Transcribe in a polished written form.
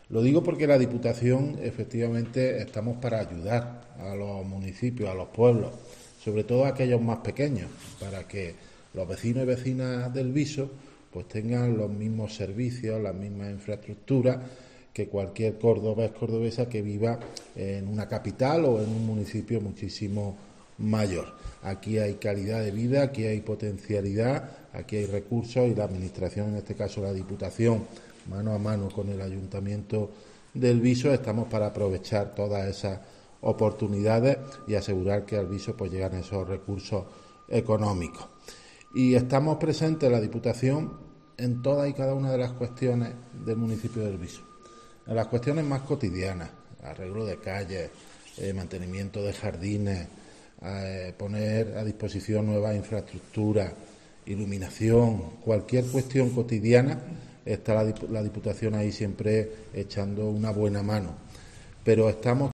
Lo digo porque la Diputación, efectivamente, estamos para ayudar a los municipios, a los pueblos, sobre todo a aquellos más pequeños, para que los vecinos y vecinas del Viso pues tengan los mismos servicios, las mismas infraestructuras que cualquier cordobés, cordobesa que viva en una capital o en un municipio muchísimo mayor. Aquí hay calidad de vida, aquí hay potencialidad, aquí hay recursos y la Administración, en este caso la Diputación, mano a mano con el Ayuntamiento del Viso, estamos para aprovechar todas esas oportunidades y asegurar que al Viso pues llegan esos recursos económicos. Y estamos presentes en la Diputación en todas y cada una de las cuestiones del municipio del Viso. En las cuestiones más cotidianas, arreglo de calles, mantenimiento de jardines, poner a disposición nuevas infraestructuras, iluminación, cualquier cuestión cotidiana, está la Diputación ahí siempre echando una buena mano. Pero estamos